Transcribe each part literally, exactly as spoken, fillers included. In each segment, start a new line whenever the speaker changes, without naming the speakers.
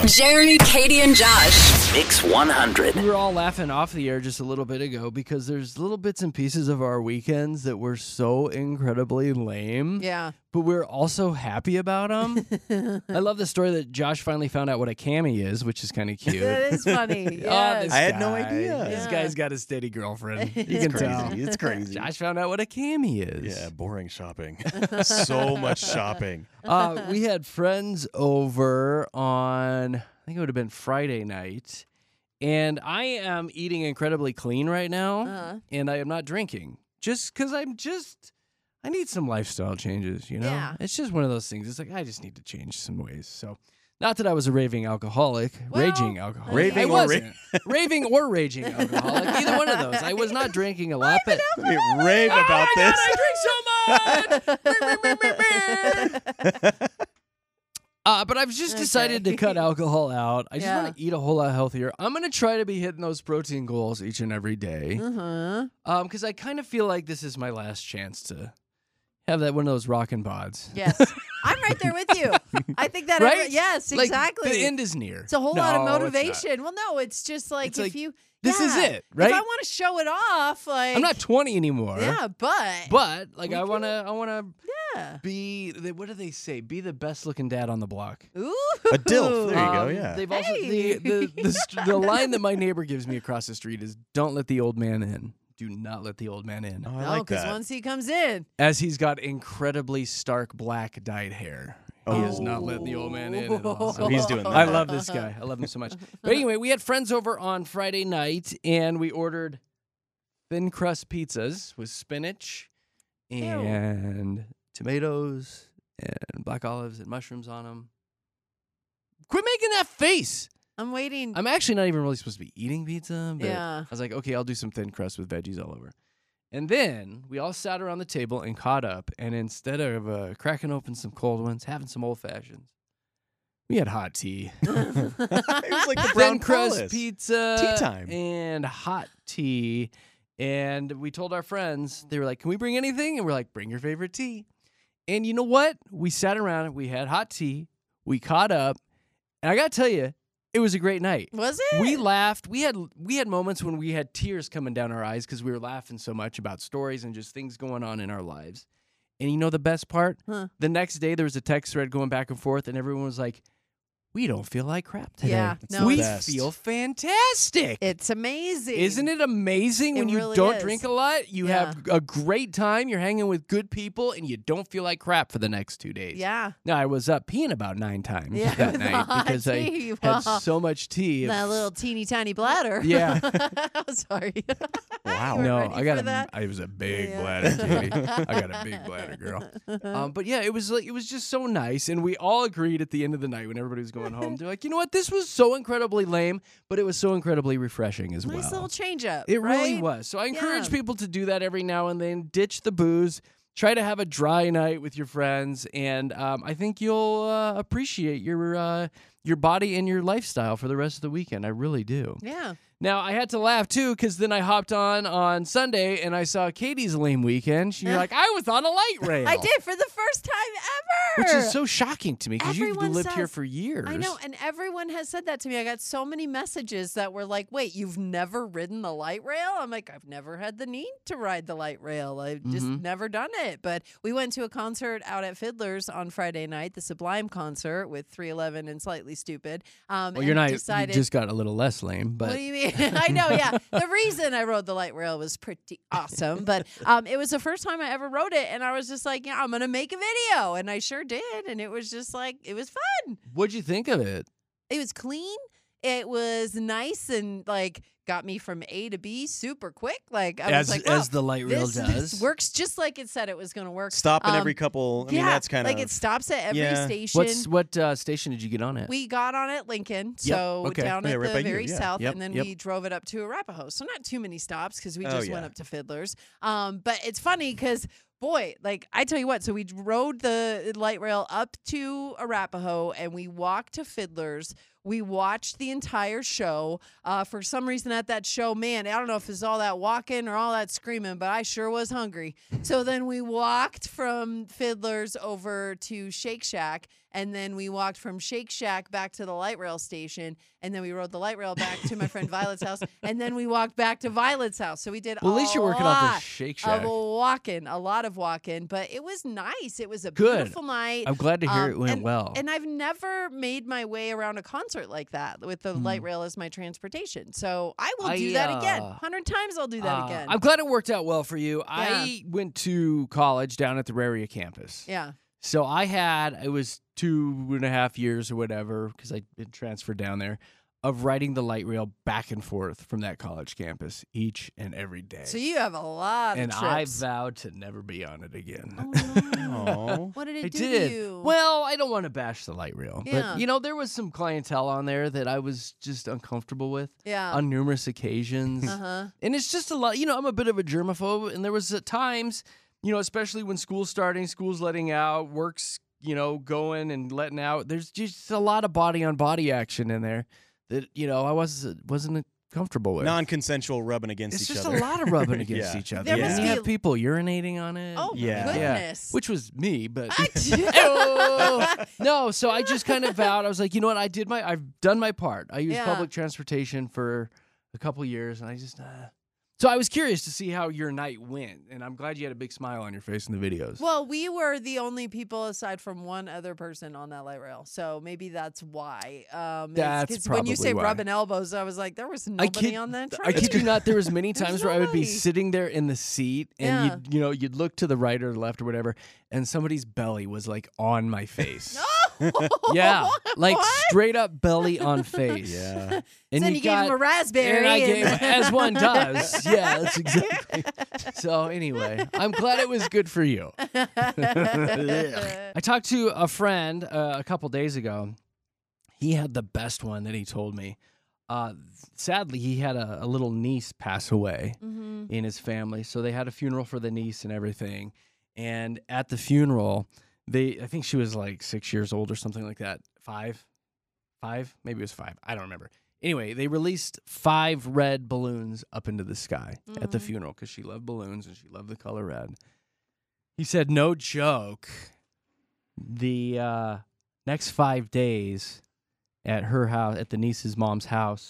Jeremy, Katie, and Josh.
Mix one hundred.
We were all laughing off the air just a little bit ago because there's little bits and pieces of our weekends that were so incredibly lame.
Yeah.
But we're also happy about them. I love the story that Josh finally found out what a cami is, which is kind of cute.
That is funny.
Oh,
Yes.
this
I had no
guy.
idea.
This
Yeah.
guy's got a steady girlfriend. You
It's
can
crazy.
tell.
It's crazy.
Josh found out what a cami is.
Yeah, boring shopping. So much shopping.
Uh, we had friends over on, I think it would have been Friday night, and I am eating incredibly clean right now,
Uh-huh.
and I am not drinking. Just because I'm just, I need some lifestyle changes, you know?
Yeah.
It's just one of those things. It's like, I just need to change some ways. So, not that I was a raving alcoholic,
Well,
raging alcoholic.
Raving
I
or
wasn't. raving or raging alcoholic. Either one of those. I was not drinking a lot, but
Let me rave about
oh my
this.
God, I drink so much. Uh, but I've just decided
Okay.
to cut alcohol out. I just
Yeah.
want to eat a whole lot healthier. I'm going to try to be hitting those protein goals each and every day.
Uh-huh.
Um, because I kind of feel like this is my last chance to have that one of those rockin' bods.
Yes. I'm right there with you. I think that,
Right?
every- yes,
Like,
exactly.
the end is near.
It's a whole lot of
No, it's not.
motivation. Well, no, it's just like
It's
if
like,
you.
this is
yeah,
it, right?
If I want to show it off, like
I'm not twenty anymore.
Yeah, but
But like
We
I
can-
want to I want to
yeah.
be the, what do they say? Be the best looking dad on the block.
Ooh.
A dilf. There you go,
Um,
yeah.
They've also
Hey.
the the, the st- the line that my neighbor gives me across the street is don't let the old man in. Do not let the old man in.
Oh, I
No,
like
because
that.
once he comes in,
As he's got incredibly stark black dyed hair. He is not letting the old man in at all.
So he's doing that.
I love this guy. I love him so much. But anyway, we had friends over on Friday night and we ordered thin crust pizzas with spinach and tomatoes and black olives and mushrooms on them. Quit making that face.
I'm waiting.
I'm actually not even really supposed to be eating pizza, but
Yeah.
I was like, okay, I'll do some thin crust with veggies all over. And then we all sat around the table and caught up. And instead of uh, cracking open some cold ones, having some old fashions, we had hot tea.
It was like the
Thin
brown
crust
Palace.
pizza.
Tea time.
And hot tea. And we told our friends, they were like, can we bring anything? And we're like, bring your favorite tea. And you know what? We sat around, we had hot tea, we caught up. And I got to tell you, it was a great night.
Was it?
We laughed. We had we had moments when we had tears coming down our eyes because we were laughing so much about stories and just things going on in our lives. And you know the best part?
Huh.
The next day there was a text thread going back and forth, and everyone was like, "We don't feel like crap today.
Yeah,
It's
no,
the
we
best.
feel fantastic."
It's amazing.
Isn't it amazing
It
when you
really
don't
is.
drink a lot, you
Yeah.
have a great time, you're hanging with good people, and you don't feel like crap for the next two days?
Yeah.
Now, I was up peeing about nine times
Yeah,
that
with
night
the hot
because
tea.
I had
Wow.
so much tea.
That little teeny tiny bladder.
Yeah.
I'm sorry.
Wow.
You were
No,
ready
I got
for
a,
that?
I was a big
Yeah.
bladder, Katie. I got a big bladder, girl. Um, but yeah, it was like it was just so nice, and we all agreed at the end of the night when everybody was going home. They're like, you know what? This was so incredibly lame, but it was so incredibly refreshing as
Nice
well.
little change up.
It really
right?
was. So I encourage
Yeah.
people to do that every now and then. Ditch the booze. Try to have a dry night with your friends, and um, I think you'll uh, appreciate your uh, your body and your lifestyle for the rest of the weekend. I really do.
Yeah.
Now, I had to laugh, too, because then I hopped on on Sunday, and I saw Katie's lame weekend. You're like, I was on a light rail.
I did for the first time ever.
Which is so shocking to me, because you've
Everyone
lived here
says-
for years.
I know, and everyone has said that to me. I got so many messages that were like, wait, you've never ridden the light rail? I'm like, I've never had the need to ride the light rail. I've just
Mhm.
never done it. But we went to a concert out at Fiddler's on Friday night, the Sublime concert with three eleven and Slightly Stupid. Um,
Well, you're
and
not,
decided,
you just got a little less lame, but
What do you mean? I know, yeah. The reason I rode the light rail was pretty awesome, but um, it was the first time I ever rode it, and I was just like, yeah, I'm gonna make a video, and I sure did, and it was just like, it was fun.
what'd you think of it?
It was clean. It was nice and like got me from A to B super quick. Like I
As,
was like, wow,
as the light rail
this,
does.
this works just like it said it was gonna work.
Stopping
Um,
every couple. I
yeah,
mean, that's kind
like
of.
it stops at every
Yeah.
station.
What's What uh, station did you get on at?
We got on at Lincoln, so
okay.
down
Oh, yeah,
at
right
the
by you,
very
yeah.
south,
Yep,
and then
yep.
we drove it up to Arapahoe. So not too many stops because we
Oh,
just
yeah.
went up to Fiddler's. Um, but it's funny because boy, like I tell you what, so we rode the light rail up to Arapahoe and we walked to Fiddler's, We watched the entire show. Uh, for some reason at that show, man, I don't know if it's all that walking or all that screaming, but I sure was hungry. So then we walked from Fiddler's over to Shake Shack, and then we walked from Shake Shack back to the light rail station, and then we rode the light rail back to my friend Violet's house, and then we walked back to Violet's house. So we did
Well,
a
at least you're working
lot
off the Shake Shack.
of walking, a lot of walking, but it was nice. It was a
Good.
beautiful night.
I'm glad to hear
Um,
it went
and,
well.
And I've never made my way around a concert like that with the light rail as my transportation. So I will
I,
do that again.
uh,
A hundred times I'll do that
Uh,
again.
I'm glad it worked out well for you. I went to college down at the Raria campus.
yeah.
So I had, it was two and a half years or whatever, because I been transferred down there, of riding the light rail back and forth from that college campus each and every day.
So you have a lot
and
of
I
trips.
vowed to never be on it again.
Oh, no.
Aw.
What did it
I
do
did.
to you?
Well, I don't want to bash the light rail,
Yeah.
but you know, there was some clientele on there that I was just uncomfortable with
yeah.
on numerous occasions.
Uh-huh.
And it's just a lot, you know, I'm a bit of a germaphobe, and there was at times, you know, especially when school's starting, school's letting out, work's, you know, going and letting out. There's just a lot of body on body action in there that, you know, I was wasn't comfortable with.
Non-consensual rubbing against
It's
each
just
other.
a lot of rubbing against
Yeah.
each other.
There
And
must
you
be
have
a-
people urinating on it.
Oh,
Yeah.
goodness.
Which was me, but
I-
no, so I just kind of vowed. I was like, you know what? I did my, I've done my part. I used
Yeah.
public transportation for a couple years, and I just. Uh, so I was curious to see how your night went, and I'm glad you had a big smile on your face in the videos.
Well, we were the only people aside from one other person on that light rail, so maybe that's why. Um, it's-
That's
'cause when you
probably
say
why.
rubbing elbows, I was like, there was nobody
kid-
on that train.
I kid you not, there was many
There's
times where I would be
nobody.
sitting there in the seat, and
Yeah.
you'd, you know, you'd look to the right or the left or whatever, and somebody's belly was like on my face. Yeah, like
What?
straight up belly on face.
Yeah.
And
then
you
you
got,
gave him a raspberry.
And I
and-
gave, as one does. Yeah, that's exactly. So anyway, I'm glad it was good for you. I talked to a friend uh, a couple days ago. He had the best one that he told me. Uh, sadly, he had a, a little niece pass away
Mhm.
in his family, so they had a funeral for the niece and everything. And at the funeral, they I think she was like six years old or something like that. Five, five, maybe it was five. I don't remember. Anyway, they released five red balloons up into the sky at the
Mhm.
funeral because she loved balloons and she loved the color red. He said, no joke, the uh, next five days at her house, at the niece's mom's house,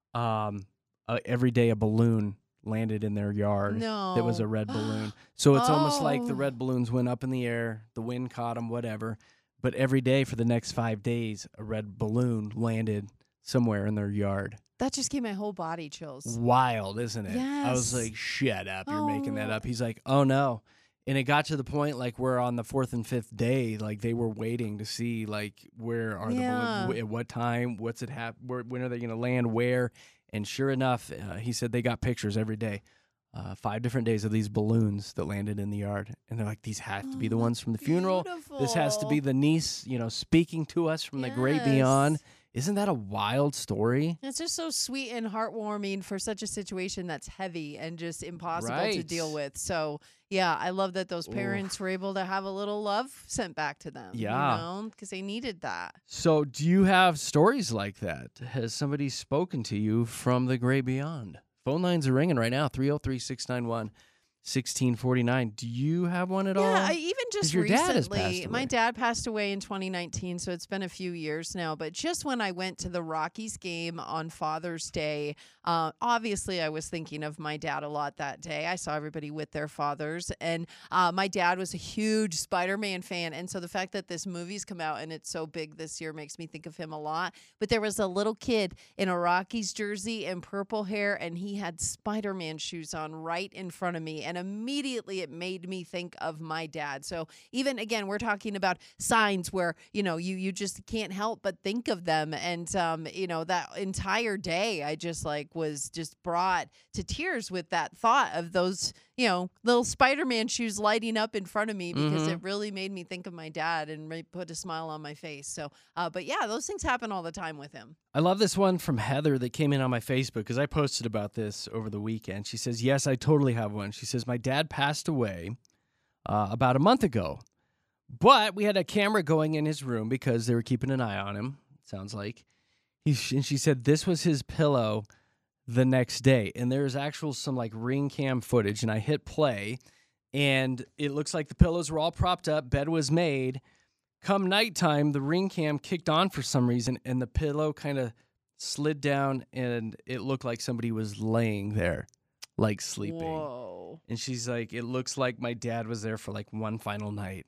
um, uh, every day a balloon landed in their yard.
No.
That was a red balloon. So it's almost like the
Oh.
red balloons went up in the air, the wind caught them, whatever. But every day for the next five days, a red balloon landed somewhere in their yard.
That just gave my whole body chills.
Wild, isn't it? I was
Yes.
like, shut up. You're making that
Oh.
up. He's like, oh no. And it got to the point like where on the fourth and fifth day, like they were waiting to see like where are
Yeah.
the balloons, at what time, what's it hap- where, when are they going to land, where? And sure enough, uh, he said they got pictures every day. Uh, five different days of these balloons that landed in the yard. And they're like, these have to be the
Oh,
ones from the funeral. This has to be
beautiful.
the niece, you know, speaking to us from the great beyond.
Yes.
Isn't that a wild story?
It's just so sweet and heartwarming for such a situation that's heavy and just impossible to
Right.
deal with. So, yeah, I love that those
Oof.
parents were able to have a little love sent back to them.
Yeah.
You know, because they needed that.
So, do you have stories like that? Has somebody spoken to you from the great beyond? Phone lines are ringing right now, three oh three, six nine one, one six four nine. Do you have one at all?
Yeah, I even just
your dad has
recently,
passed
my
away.
dad passed away in twenty nineteen, so it's been a few years now. But just when I went to the Rockies game on Father's Day, uh, obviously I was thinking of my dad a lot that day. I saw everybody with their fathers, and uh, my dad was a huge Spider-Man fan, and so the fact that this movie's come out and it's so big this year makes me think of him a lot. But there was a little kid in a Rockies jersey and purple hair, and he had Spider-Man shoes on right in front of me, and immediately it made me think of my dad. So even again, we're talking about signs where, you know, you you just can't help but think of them. And um, you know, that entire day I just like was just brought to tears with that thought of those, you know, little Spider-Man shoes lighting up in front of me, because
Mhm.
it really made me think of my dad and re- put a smile on my face. So uh, but yeah, those things happen all the time with him.
I love this one from Heather that came in on my Facebook because I posted about this over the weekend. She says, yes, I totally have one. She says, my dad passed away uh, about a month ago, but we had a camera going in his room because they were keeping an eye on him, it sounds like. He and she said this was his pillow the next day, and there's actual some like ring cam footage, and I hit play, and it looks like the pillows were all propped up, bed was made. Come nighttime, the ring cam kicked on for some reason, and the pillow kind of slid down, and it looked like somebody was laying there, like sleeping.
Whoa.
And she's like, it looks like my dad was there for like one final night.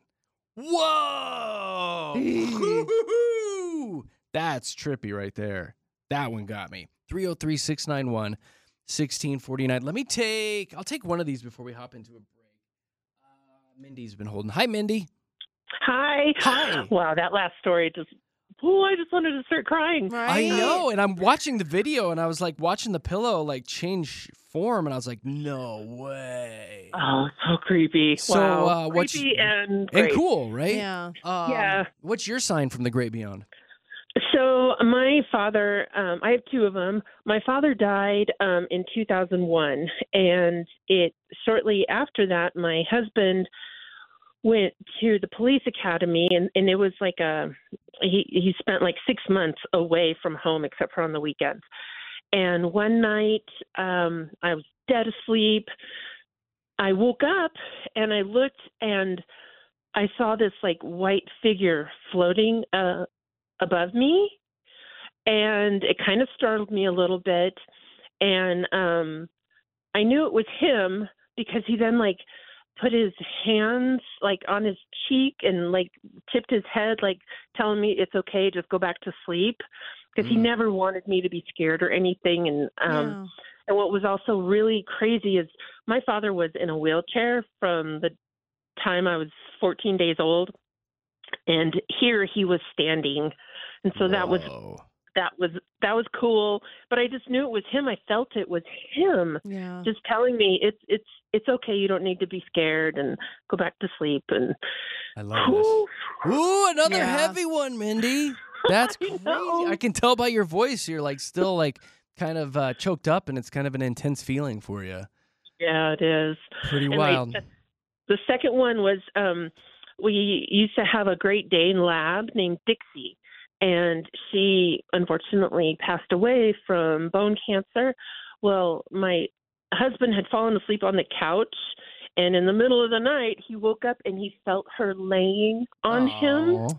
Whoa! Woo-hoo-hoo! That's trippy right there. That one got me. three oh three, six nine one, one six four nine. Let me take, I'll take one of these before we hop into a break. Uh, Mindy's been holding. Hi, Mindy.
Hi.
Hi.
Wow, that last story just, oh, I just wanted to start crying.
Right?
I know. And I'm watching the video, and I was like watching the pillow like change form, and I was like, no way.
Oh, so creepy.
So,
wow.
uh, what's-
creepy and
And
great.
cool, right?
Yeah.
Um,
Yeah.
What's your sign from the great beyond?
So my father, um, I have two of them. My father died um, in two thousand one, and it shortly after that, my husband went to the police academy, and, and it was like a he he spent like six months away from home except for on the weekends. And one night, um, I was dead asleep. I woke up and I looked, and I saw this like white figure floating uh, above me, and it kind of startled me a little bit. And um, I knew it was him because he then like put his hands like on his cheek and like tipped his head, like telling me it's okay, just go back to sleep, because he
Mm.
never wanted me to be scared or anything. And um,
Yeah.
and what was also really crazy is my father was in a wheelchair from the time I was fourteen days old, and here he was standing, and so that was
Whoa.
that was that was cool. But I just knew it was him. I felt it was him,
Yeah.
just telling me it's it's it's okay. You don't need to be scared, and go back to sleep. And
I love this.
whew,
Ooh, another
Yeah.
heavy one, Mindy. That's
I
crazy.
know.
I can tell by your voice you're like still like kind of uh, choked up, and it's kind of an intense feeling for you.
yeah, it is.
Pretty
And,
wild.
like, the second one was um, we used to have a Great Dane lab named Dixie, and she unfortunately passed away from bone cancer. Well, my husband had fallen asleep on the couch, and in the middle of the night, he woke up and he felt her laying on him.
Aw.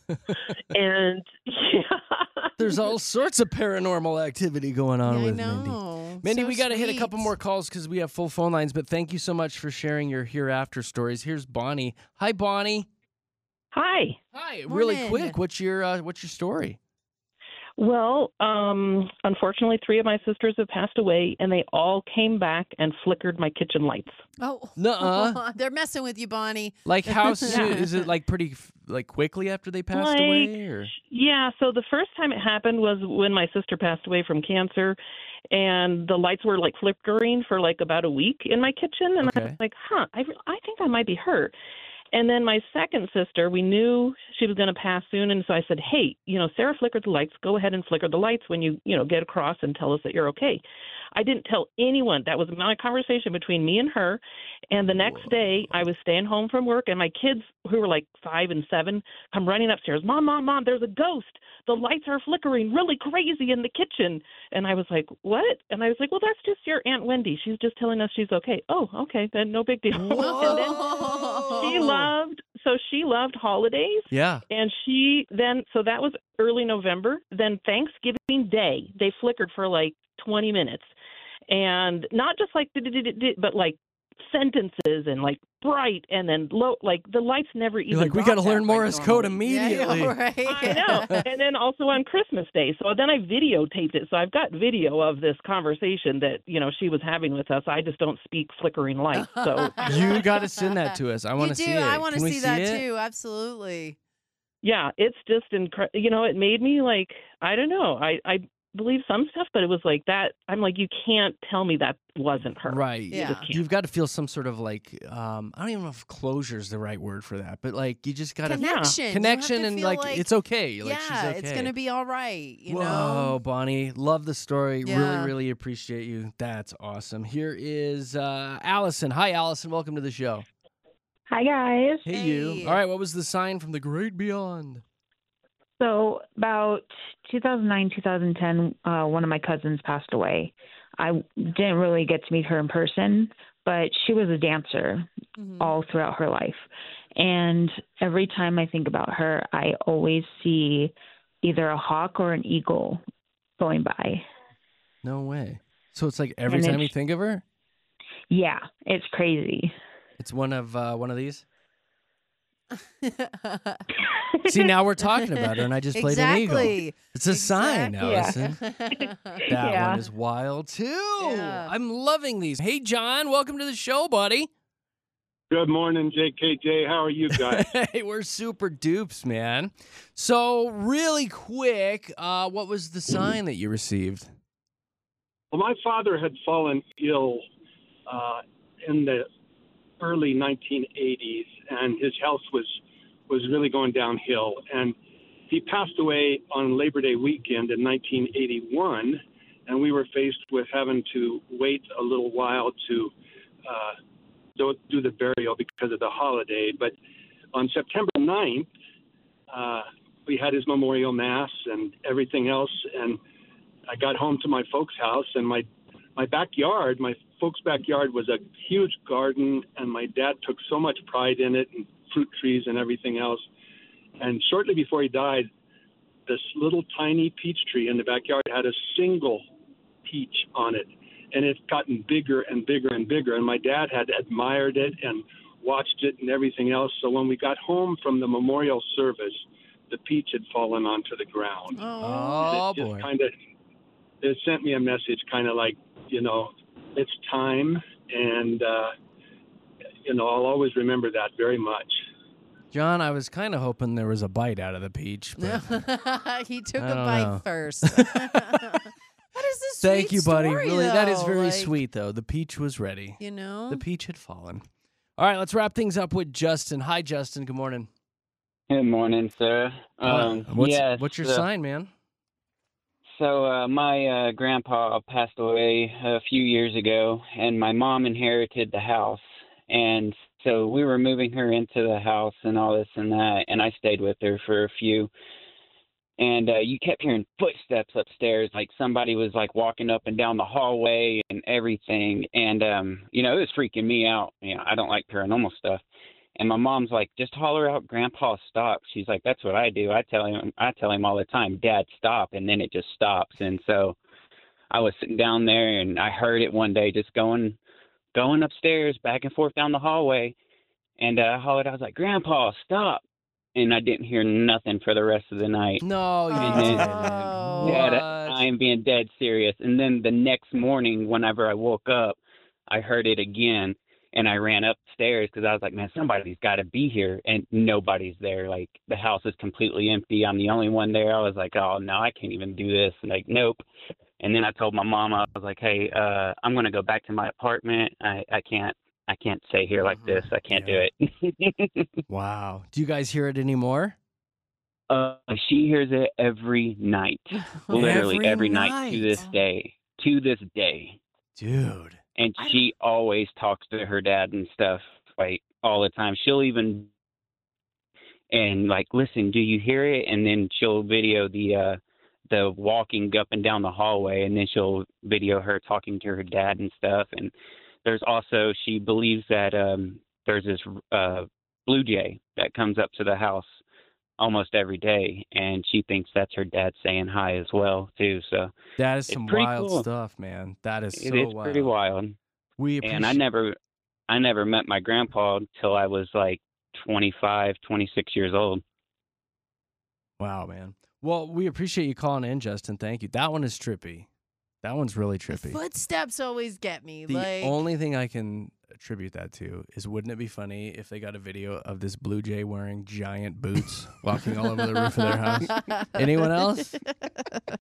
And yeah,
There's all sorts of paranormal activity going on
Yeah, I
with Mindy.
know.
Mindy,
So
we got to hit a couple
sweet.
more calls because we have full phone lines, but thank you so much for sharing your hereafter stories. Here's Bonnie. Hi, Bonnie.
hi.
Hi. Really
Morning.
quick, what's your uh, what's your story?
Well, um, unfortunately, three of my sisters have passed away, and they all came back and flickered my kitchen lights.
Oh,
Nuh-uh.
they're messing with you, Bonnie.
Like how soon
Yeah.
is it? Like pretty f- like quickly after they passed
Like,
away, or
Yeah, so the first time it happened was when my sister passed away from cancer, and the lights were like flickering for like about a week in my kitchen, and I
Okay.
was like, huh, I, re- I think that might be her. And then my second sister, we knew she was going to pass soon, and so I said, hey, you know, Sarah flickered the lights. Go ahead and flicker the lights when you, you know, get across and tell us that you're okay. I didn't tell anyone. That was my conversation between me and her. And the next day, I was staying home from work, and my kids, who were like five and seven, come running upstairs. Mom, mom, mom, there's a ghost. The lights are flickering really crazy in the kitchen. And I was like, what? And I was like, well, that's just your Aunt Wendy. She's just telling us she's okay. Oh, okay, then no big deal. And then she loved, so she loved holidays.
yeah.
And she then, so that was early November. Then Thanksgiving Day, they flickered for like twenty minutes. And not just like, but like sentences and like bright and then low, like the lights never even.
You're like, we
got
got to learn
that
Morse
right
code
normally.
immediately.
Yeah, right.
I know. And then also on Christmas Day. So then I videotaped it. So I've got video of this conversation that, you know, she was having with us. I just don't speak flickering lights. So
You got to send that to us. I want
You
to
do.
see it.
I want to
Can we
see that
it?
too. Absolutely.
yeah, it's just incredible. You know, it made me like, I don't know. I, I believe some stuff, but it was like that. I'm like, you can't tell me that wasn't her.
Right.
Yeah.
just can't.
You've got to feel some sort of like, um, I don't even know if closure is the right word for that, but like you just got to
Connection. You have
connection
to
and
feel
like, it's okay. Like
yeah,
she's okay.
it's gonna be all right. You
Whoa,
know.
Bonnie. Love the story.
Yeah.
Really, really appreciate you. That's awesome. Here is uh, Allison. Hi, Allison. Welcome to the show.
Hi, guys.
Hey,
Hey.
you. All right. What was the sign from the great beyond?
So about two thousand nine, two thousand ten, uh, one of my cousins passed away. I didn't really get to meet her in person, but she was a dancer
Mhm.
all throughout her life. And every time I think about her, I always see either a hawk or an eagle going by.
No way. So it's like every
And
time
it's-
you think of her,
Yeah, it's crazy.
it's one of uh, one of these. See, now we're talking about her, and I just played an eagle.
Exactly.
It's a sign,
Exactly.
Allison. That
Yeah.
one is wild too.
Yeah.
I'm loving these. Hey, John, welcome to the show, buddy.
Good morning, J K J. How are you guys?
Hey, we're super dupes, man. So, really quick, uh, what was the sign that you received?
Well, my father had fallen ill uh, in the early nineteen eighties, and his health was was really going downhill. And he passed away on Labor Day weekend in nineteen eighty-one, and we were faced with having to wait a little while to uh, do, do the burial because of the holiday. But on September ninth, uh, we had his memorial mass and everything else, and I got home to my folks' house, and my my backyard, my folks' backyard was a huge garden, and my dad took so much pride in it, and fruit trees and everything else. And shortly before he died, this little tiny peach tree in the backyard had a single peach on it, and it's gotten bigger and bigger and bigger. And my dad had admired it and watched it and everything else. So when we got home from the memorial service, the peach had fallen onto the ground.
Oh,
it just
boy.
kind of it sent me a message, kind of like, you know, it's time, and uh, you know, I'll always remember that very much.
John, I was kind of hoping there was a bite out of the peach. But
He took
I
a
don't
bite
know.
first. That is a sweet
thank you, buddy.
story,
Really, that is
though.
very
Like,
sweet, though. The peach was ready.
You know?
The peach had fallen. All right, let's wrap things up with Justin. Hi, Justin. Good morning.
Good morning, sir. Um,
Uh, what's,
yes,
what's your
uh,
sign, man?
So uh, my uh, grandpa passed away a few years ago, and my mom inherited the house. And so we were moving her into the house and all this and that, and I stayed with her for a few. And uh, you kept hearing footsteps upstairs, like somebody was like walking up and down the hallway and everything. And um, you know, it was freaking me out. You know, I don't like paranormal stuff. And my mom's like, just holler out, Grandpa, stop. She's like, that's what I do. I tell him, I tell him all the time, Dad, stop. And then it just stops. And so I was sitting down there, and I heard it one day, just going, going upstairs, back and forth down the hallway. And uh, I hollered, I was like, Grandpa, stop. And I didn't hear nothing for the rest of the night.
No, you
And then-
didn't.
Oh.
Yeah, that-
What?
I am being dead serious. And then the next morning, whenever I woke up, I heard it again. And I ran upstairs because I was like, man, somebody's got to be here. And nobody's there. Like, the house is completely empty. I'm the only one there. I was like, oh, no, I can't even do this. And like, nope. And then I told my mom, I was like, hey, uh, I'm going to go back to my apartment. I, I can't. I can't stay here like this. I can't
Yeah.
do it.
Wow. Do you guys hear it anymore?
uh, she hears it every night. Literally
Every
every, night.
night.
to this day. To this day.
Dude.
And
I
she always talks to her dad and stuff, like, all the time. She'll even, and like, listen, do you hear it? And then she'll video the, uh, the walking up and down the hallway, and then she'll video her talking to her dad and stuff. And there's also, she believes that, um, there's this, uh, blue jay that comes up to the house almost every day, and she thinks that's her dad saying hi as well, too. So
That is
It's
some
pretty
wild
cool.
stuff, man. That is
it
so
is
wild.
pretty wild.
We appreciate
And I never, I never met my grandpa until I was like twenty-five, twenty-six years old.
Wow, man. Well, we appreciate you calling in, Justin. Thank you. That one is trippy. That one's really
The
trippy.
footsteps always get me.
The
like,
only thing I can attribute that to is, wouldn't it be funny if they got a video of this blue jay wearing giant boots walking all over the roof of their house? Anyone else?